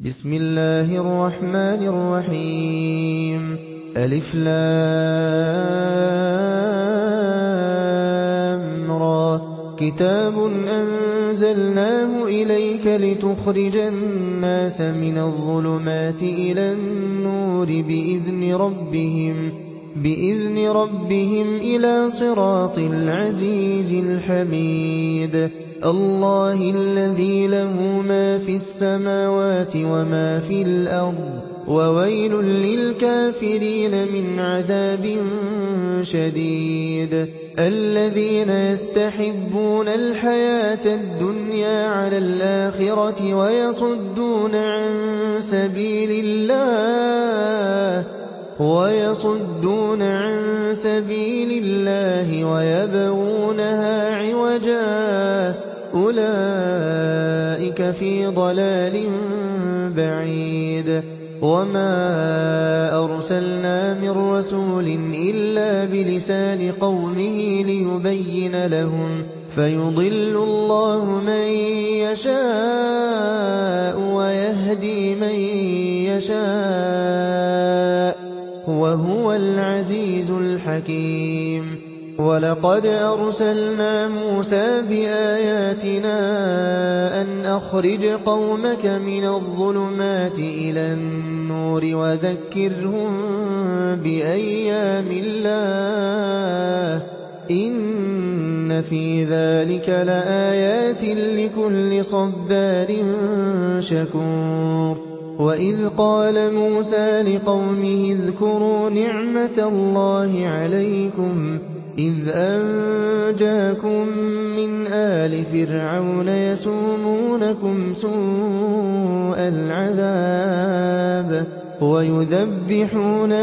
بسم الله الرحمن الرحيم ألف لام را كتاب أنزلناه إليك لتخرج الناس من الظلمات إلى النور بإذن ربهم إلى صراط العزيز الحميد الله الذي له ما في السماوات وما في الأرض وويل للكافرين من عذاب شديد الذين يستحبون الحياة الدنيا على الآخرة ويصدون عن سبيل الله ويبغونها عوجا أولئك في ضلال بعيد وما أرسلنا من رسول إلا بلسان قومه ليبين لهم فيضل الله من يشاء ويهدي من يشاء وهو العزيز الحكيم ولقد أرسلنا موسى بآياتنا أن أخرج قومك من الظلمات إلى النور وذكرهم بأيام الله إن في ذلك لآيات لكل صبار شكور وإذ قال موسى لقومه اذكروا نعمة الله عليكم إذ أنجاكم من آل فرعون يسومونكم سوء العذاب ويذبحون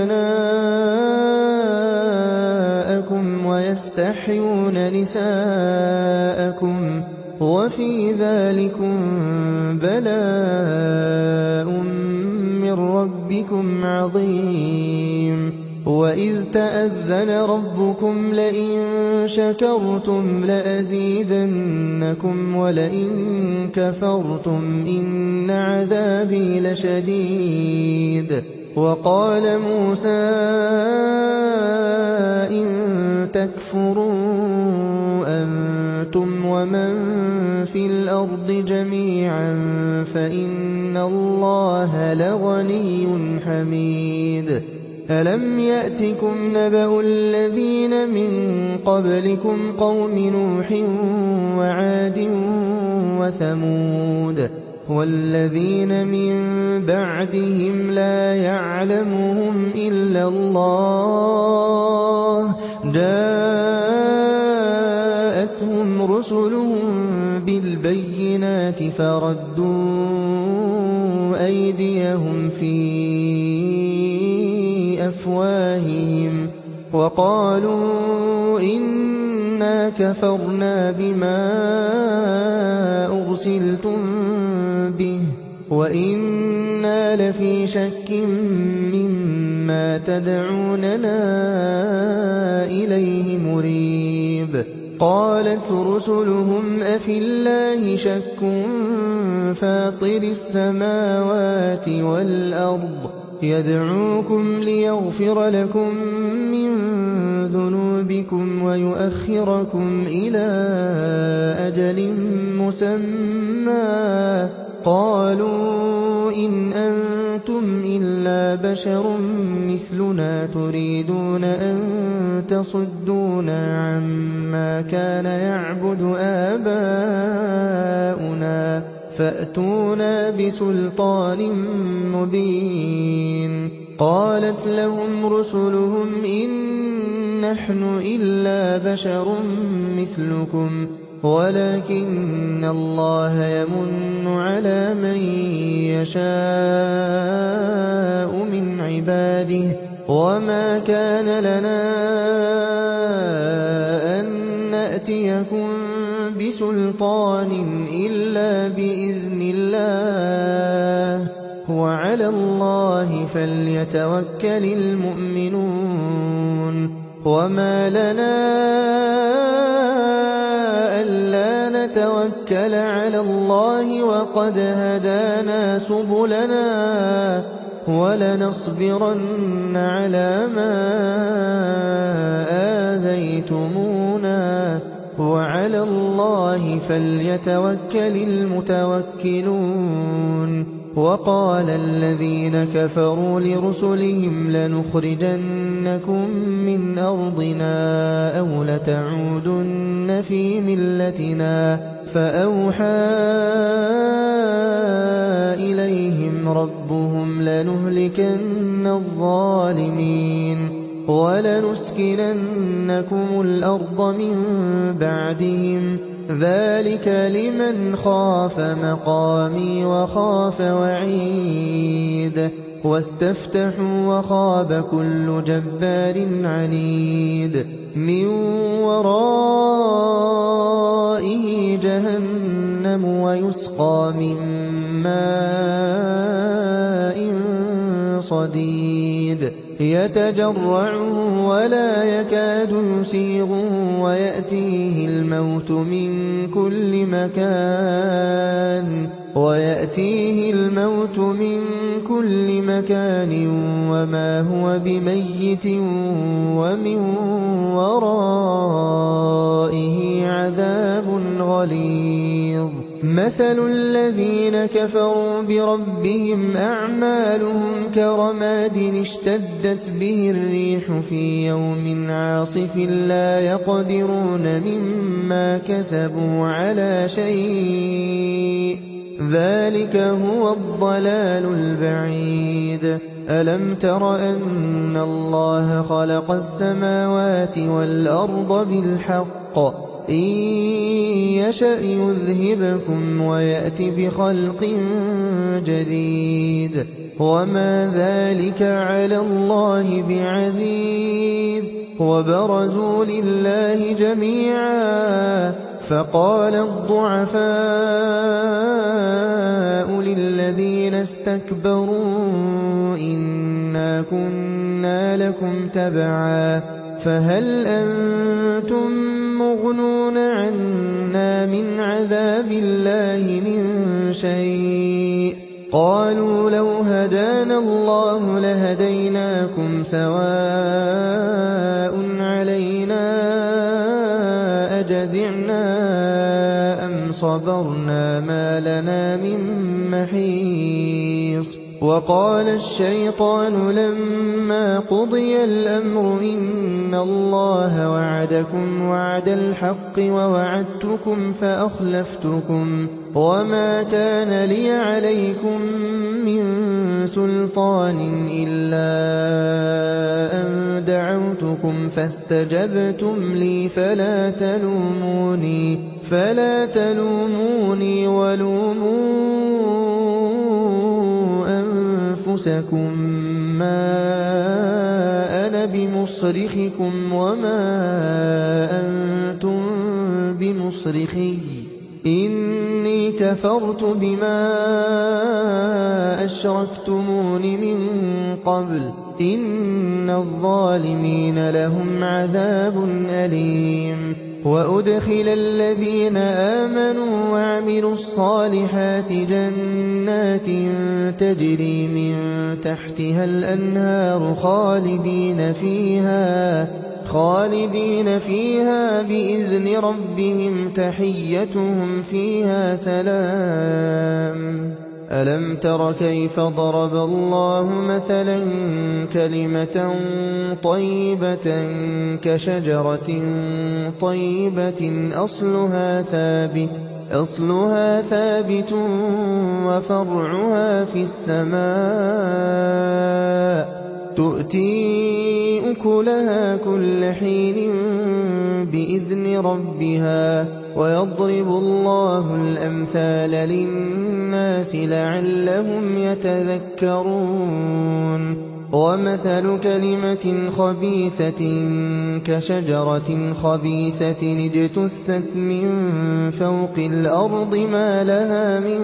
أبناءكم ويستحيون نساءكم وفي ذلكم بلاء من ربكم عظيم وإذ تأذن ربكم لئن شكرتم لأزيدنكم ولئن كفرتم إن عذابي لشديد وقال موسى إن تكفروا أنتم ومن في الأرض جميعا فإن الله لغني حميد ألم يأتكم نبأ الذين من قبلكم قوم نوح وعاد وثمود والذين من بعدهم لا يعلمهم إلا الله جاءتهم رسلهم بالبينات فردوا أيديهم في أفواههم وقالوا إنا كفرنا بما أرسلتم به وإنا لفي شك مما تدعوننا إليه مريب قالت رسلهم أفي الله شك فاطر السماوات والأرض يدعوكم ليغفر لكم من ذنوبكم ويؤخركم إلى أجل مسمى قالوا إن أنتم إلا بشر مثلنا تريدون أن تصدونا عما كان يعبد آباؤنا فأتونا بسلطان مبين قالت لهم رسلهم إن نحن إلا بشر مثلكم ولكن الله يمن على من يشاء من عباده وما كان لنا أن نأتيكم بسلطان إلا بإذن الله وعلى الله فليتوكل المؤمنون وما لنا أَلَّا نَتَوَكَّلَ عَلَى اللَّهِ وَقَدْ هَدَانَا سُبُلَنَا وَلَنَصْبِرَنَّ عَلَىٰ مَا آذَيْتُمُونَا وَعَلَى اللَّهِ فَلْيَتَوَكَّلِ الْمُتَوَكِّلُونَ وَقَالَ الَّذِينَ كَفَرُوا لِرُسُلِهِمْ لَنُخْرِجَنَّكُم مِّنْ أَرْضِنَا أَوْ لَتَعُودُنَّ فِي مِلَّتِنَا فَأَوْحَىٰ إِلَيْهِمْ رَبُّهُمْ لَنُهْلِكَنَّ الظَّالِمِينَ وَلَنُسْكِنَنَّكُمُ الْأَرْضَ مِن بَعْدِهِمْ ۚ ذَٰلِكَ لِمَنْ خَافَ مَقَامِي وَخَافَ وَعِيدِ وَاسْتَفْتَحُوا وَخَابَ كُلُّ جَبَّارٍ عَنِيدٍ مِّن وَرَائِهِ جَهَنَّمُ وَيُسْقَىٰ مِن مَّاءٍ صَدِيدٍ يَتَجَرَّعُهُ وَلَا يَكَادُ يُسِيغُهُ وَيَأْتِيهِ الْمَوْتُ مِن كُلِّ مَكَانٍ وَمَا هُوَ بِمَيِّتٍ وَمِن وَرَائِهِ عَذَابٌ غَلِيظٌ مَثَلُ الَّذِينَ كَفَرُوا بِرَبِّهِمْ أَعْمَالُهُمْ كَرَمَادٍ اشْتَدَّتْ بِهِ الرِّيحُ فِي يَوْمٍ عَاصِفٍ لَّا يَقْدِرُونَ مِمَّا كَسَبُوا عَلَىٰ شَيْءٍ ۚ ذَٰلِكَ هُوَ الضَّلَالُ الْبَعِيدُ أَلَمْ تَرَ أَنَّ اللَّهَ خَلَقَ السَّمَاوَاتِ وَالْأَرْضَ بِالْحَقِّ ۚ إِن يَشَأْ يُذْهِبْكُمْ وَيَأْتِ بِخَلْقٍ جَدِيدٍ وَمَا ذَٰلِكَ عَلَى اللَّهِ بِعَزِيزٍ وَبَرَزُوا لِلَّهِ جَمِيعًا فَقَالَ الضُّعَفَاءُ لِلَّذِينَ اسْتَكْبَرُوا إِنَّا كُنَّا لَكُمْ تَبَعًا فَهَلْ أَنتُم مُّغْنُونَ عَنَّا مِنْ عَذَابِ اللَّهِ مِن شَيْءٍ ۚ قَالُوا لَوْ هَدَانَا اللَّهُ لَهَدَيْنَاكُمْ سَوَاءٌ عَلَيْنَا أَجَزِعْنَا أَمْ صَبَرْنَا مَا لَنَا مِن مَّحِيصٍ وَقَالَ الشَّيْطَانُ لَمَّا قُضِيَ الْأَمْرُ إِنَّ اللَّهَ وَعَدَكُمْ وَعْدَ الْحَقِّ وَوَعَدتُّكُمْ فَأَخْلَفْتُكُمْ وَمَا كَانَ لِيَ عَلَيْكُم مِّن سُلْطَانٍ إِلَّا أَن دَعَوْتُكُمْ فَاسْتَجَبْتُمْ لِي فَلَا تَلُومُونِي وَلُومُوا أَنفُسَكُم مَّا أَنَا بِمُصْرِخِكُمْ وَمَا أَنتُم بِمُصْرِخِيَّ ۖ إِنِّي كَفَرْتُ بِمَا أَشْرَكْتُمُونِ مِن قَبْلُ ۗ إِنَّ الظَّالِمِينَ لَهُمْ عَذَابٌ أَلِيمٌ وَأُدْخِلَ الَّذِينَ آمَنُوا وَعَمِلُوا الصَّالِحَاتِ جَنَّاتٍ تَجْرِي مِن تَحْتِهَا الْأَنْهَارُ خَالِدِينَ فِيهَا بِإِذْنِ رَبِّهِمْ تَحِيَّتُهُمْ فِيهَا سَلَامٌ أَلَمْ تَرَ كَيْفَ ضَرَبَ اللَّهُ مَثَلًا كَلِمَةً طَيِّبَةً كَشَجَرَةٍ طَيِّبَةٍ أَصْلُهَا ثَابِتٌ وَفَرْعُهَا فِي السَّمَاءِ تُؤْتِي أُكُلَهَا كُلَّ حِينٍ بِإِذْنِ رَبِّهَا ۗ وَيَضْرِبُ اللَّهُ الْأَمْثَالَ لِلنَّاسِ لَعَلَّهُمْ يَتَذَكَّرُونَ وَمَثَلُ كَلِمَةٍ خَبِيثَةٍ كَشَجَرَةٍ خَبِيثَةٍ اجْتُثَّتْ مِن فَوْقِ الْأَرْضِ مَا لَهَا مِن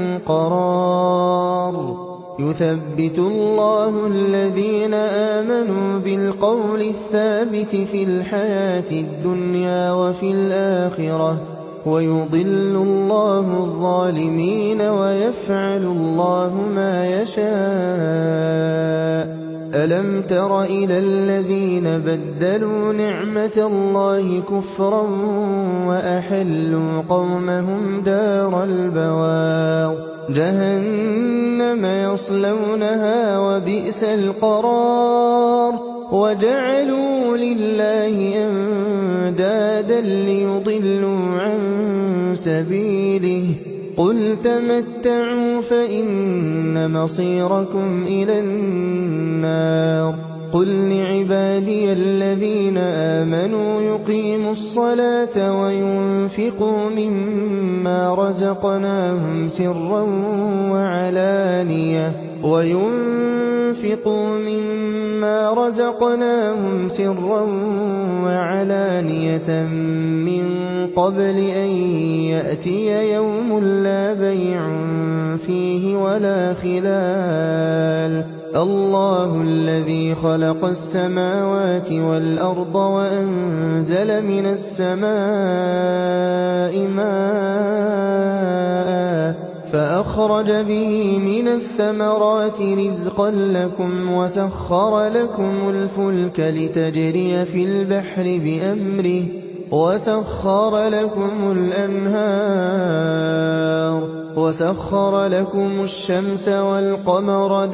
قَرَارٍ يُثَبِّتُ اللَّهُ الَّذِينَ آمَنُوا بِالْقَوْلِ الثَّابِتِ فِي الْحَيَاةِ الدُّنْيَا وَفِي الْآخِرَةِ ۖ وَيُضِلُّ اللَّهُ الظَّالِمِينَ وَيَفْعَلُ اللَّهُ مَا يَشَاءُ أَلَمْ تَرَ إِلَى الَّذِينَ بَدَّلُوا نِعْمَةَ اللَّهِ كُفْرًا وَأَحَلُّوا قَوْمَهُمْ دَارَ الْبَوَارِ جَهَنَّمَ يَصْلَوْنَهَا وَبِئْسَ الْقَرَارُ وَجَعَلُوا لِلَّهِ أَندَادًا لِّيُضِلُّوا عَن سَبِيلِهِ قُلْ تَمَتَّعُوا فَإِنَّ مَصِيرَكُمْ إِلَى النَّارِ قُل لِّعِبَادِيَ الَّذِينَ آمَنُوا يُقِيمُوا الصَّلَاةَ وَيُنفِقُوا مِمَّا رَزَقْنَاهُمْ سِرًّا وَعَلَانِيَةً مِّن قَبْلِ أَن يَأْتِيَ يَوْمٌ لَّا بَيْعٌ فِيهِ وَلَا خِلَالٌ اللَّهُ الَّذِي خَلَقَ السَّمَاوَاتِ وَالْأَرْضَ وَأَنزَلَ مِنَ السَّمَاءِ مَاءً فَأَخْرَجَ بِهِ مِنَ الثَّمَرَاتِ رِزْقًا لَّكُمْ وَسَخَّرَ لَكُمُ الْفُلْكَ لِتَجْرِيَ فِي الْبَحْرِ بِأَمْرِهِ وَسَخَّرَ لَكُمُ الْأَنْهَارَ وَسَخَّرَ لَكُمُ الشَّمْسَ وَالْقَمَرَ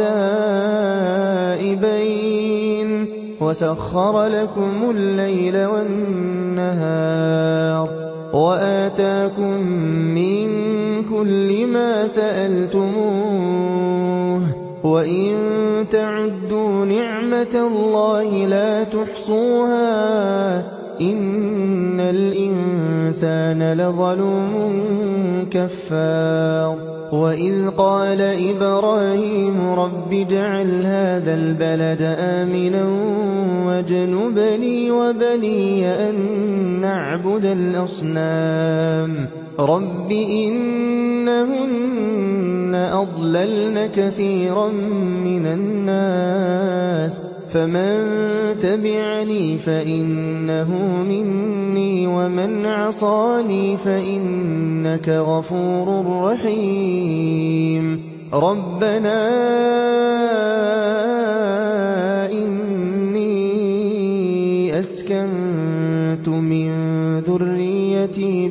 دَائِبَيْنِ وَسَخَّرَ لَكُمُ اللَّيْلَ وَالنَّهَارَ وَآتَاكُم مِّن كُلِّ مَا سَأَلْتُمُوهُ وَإِن تَعُدُّوا نِعْمَةَ اللَّهِ لَا تُحْصُوهَا إِنَّ الْإِنسَانَ لَظَلُومٌ كَفَّارٌ وَإِذْ قَالَ إِبْرَاهِيمُ رَبِّ اجْعَلْ هَٰذَا الْبَلَدَ آمِنًا وَاجْنُبْنِي وَبَنِيَّ أَن نَّعْبُدَ الْأَصْنَامَ رَبِّ إِنَّهُنَّ أَضْلَلْنَ كَثِيرًا مِّنَ النَّاسِ فَمَن تَبِعَنِي فَإِنَّهُ مِنِّي وَمَنْ عَصَانِي فَإِنَّكَ غَفُورٌ رَّحِيمٌ رَبَّنَا إِنِّي أَسْكَنتُ مِن ذُرِّيَّتِي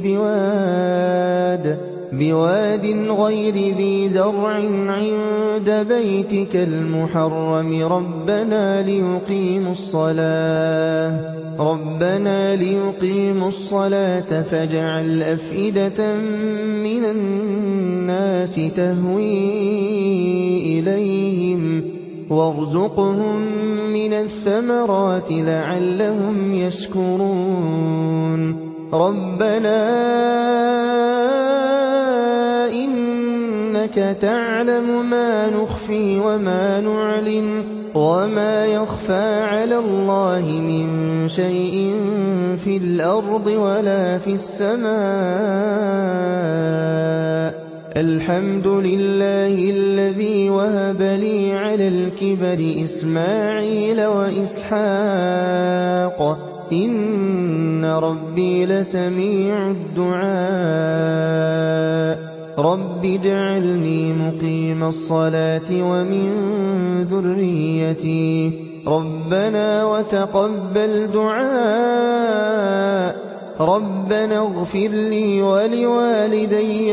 بِوَادٍ غَيْرِ ذِي زَرْعٍ عِندَ بَيْتِكَ الْمُحَرَّمِ رَبَّنَا لِيُقِيمُوا الصَّلَاةَ فَاجْعَلْ أَفْئِدَةً مِّنَ النَّاسِ تَهْوِي إِلَيْهِمْ وَارْزُقْهُم مِّنَ الثَّمَرَاتِ لَعَلَّهُمْ يَشْكُرُونَ رَبَّنَا إِنَّكَ تَعْلَمُ مَا نُخْفِي وَمَا نُعْلِنُ وَمَا يَخْفَىٰ عَلَى اللَّهِ مِن شَيْءٍ فِي الْأَرْضِ وَلَا فِي السَّمَاءِ الْحَمْدُ لِلَّهِ الَّذِي وَهَبَ لِي عَلَى الْكِبَرِ إِسْمَاعِيلَ وَإِسْحَاقَ إِنَّ رَبِّي لَسَمِيعُ الدُّعَاءِ رَبِّ اجْعَلْنِي مُقِيمَ الصَّلَاةِ وَمِن ذُرِّيَّتِي رَبَّنَا وَتَقَبَّلْ دُعَاءِ رَبَّنَا اغْفِرْ لِي وَلِوَالِدَيَّ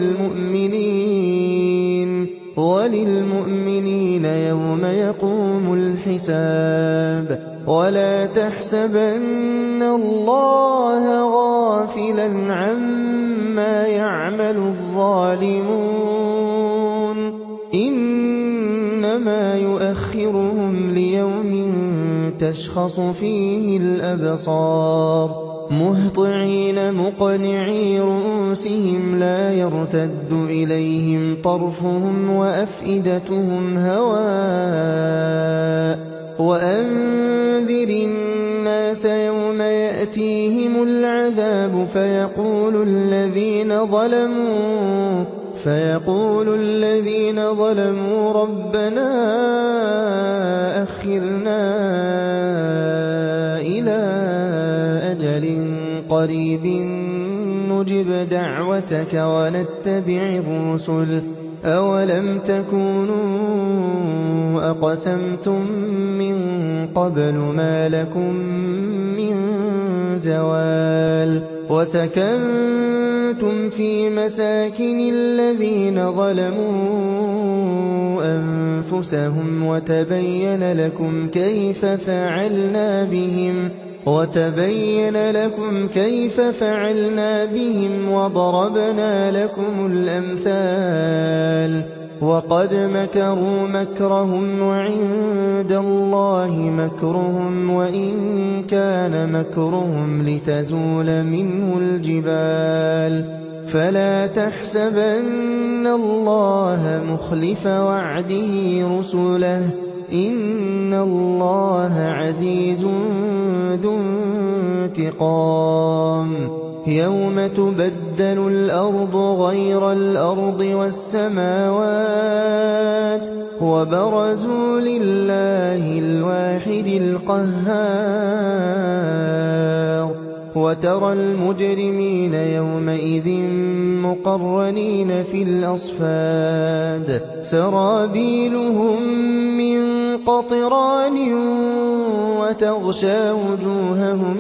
وَلِلْمُؤْمِنِينَ يَوْمَ يَقُومُ الْحِسَابُ وَلَا تَحْسَبَنَّ اللَّهَ غَافِلًا عَمَّا يَعْمَلُ الظَّالِمُونَ إِنَّمَا يُؤَخِّرُهُمْ لِيَوْمٍ تَشْخَصُ فِيهِ الْأَبْصَارُ مُهْطِعِينَ مُقْنِعِي رُءُوسِهِمْ لَا يَرْتَدُّ إِلَيْهِمْ طَرْفُهُمْ وَأَفْئِدَتُهُمْ هَوَاءٌ وَأَنذِرِ النَّاسَ يَوْمَ يَأْتِيهِمُ الْعَذَابُ فَيَقُولُ الَّذِينَ ظَلَمُوا رَبَّنَا أَخِّرْنَا إِلَىٰ أَجَلٍ قَرِيبٍ نُجِبْ دَعْوَتَكَ وَنَتَّبِعِ الرُّسُلَ ۗ أَوَلَمْ تَكُونُوا أَقْسَمْتُم مِّن قَبْلُ مَا لَكُم مِّن زَوَالٍ وَسَكَنتُمْ فِي مَسَاكِنِ الَّذِينَ ظَلَمُوا أَنفُسَهُمْ وَتَبَيَّنَ لَكُمْ كَيْفَ فَعَلْنَا بِهِمْ وَضَرَبْنَا لَكُمُ الْأَمْثَالَ ۚ وَقَدْ مَكَرُوا مَكْرَهُمْ وَعِندَ اللَّهِ مَكْرُهُمْ وَإِن كَانَ مَكْرُهُمْ لِتَزُولَ مِنْهُ الْجِبَالُ فَلَا تَحْسَبَنَّ اللَّهَ مُخْلِفَ وَعْدِهِ رُسُلَهُ ۗ إِنَّ اللَّهَ عَزِيزٌ ذُو انتِقَامٍ يَوْمَ تُبَدَّلُ الْأَرْضُ غَيْرَ الْأَرْضِ وَالسَّمَاوَاتُ وَبَرَزُوا لِلَّهِ الْوَاحِدِ الْقَهَّارِ وَتَرَى الْمُجْرِمِينَ يَوْمَئِذٍ مُّقَرَّنِينَ فِي الْأَصْفَادِ سَرَابِيلُهُم مِّن قَطِرَانٍ وَتَغْشَىٰ وُجُوهَهُمُ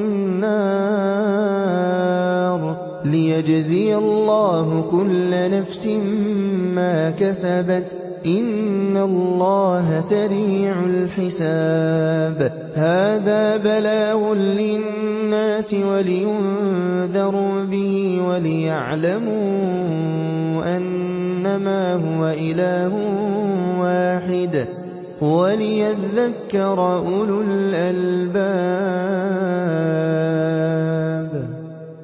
النَّارُ لِيَجْزِيَ اللَّهُ كُلَّ نَفْسٍ مَّا كَسَبَتْ ۚ إِنَّ اللَّهَ سَرِيعُ الْحِسَابِ هَٰذَا بَلَاغٌ لِّلنَّاسِ وَلِيُنذَرُوا بِهِ وَلِيَعْلَمُوا أَنَّمَا هُوَ إِلَٰهٌ وَاحِدٌ وَلِيَذَّكَّرَ أُولُو الْأَلْبَابِ